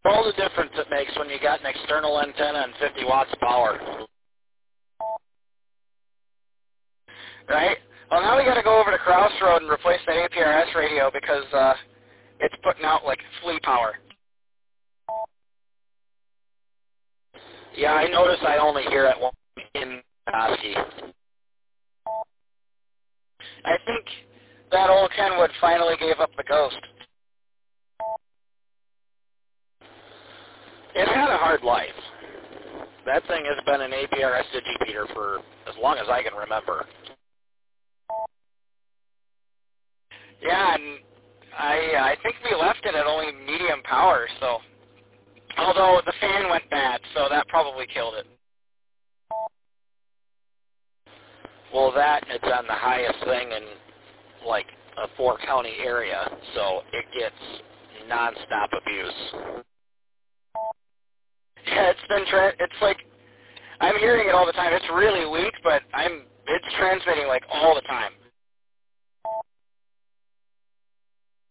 All the difference it makes when you got an external antenna and 50 watts of power. Right? Well, now we got to go over to Crossroad and replace that APRS radio because it's putting out like flea power. Yeah, I notice I only hear it in Oski. I think that old Kenwood finally gave up the ghost. It had a hard life. That thing has been an APRS digipeater for as long as I can remember. Yeah, and I think we left it at only medium power, so... Although the fan went bad, so that probably killed it. Well, that it's on the highest thing in, like, a 4-county area, so it gets nonstop abuse. Yeah, it's like, I'm hearing it all the time. It's really weak, but it's transmitting, like, all the time.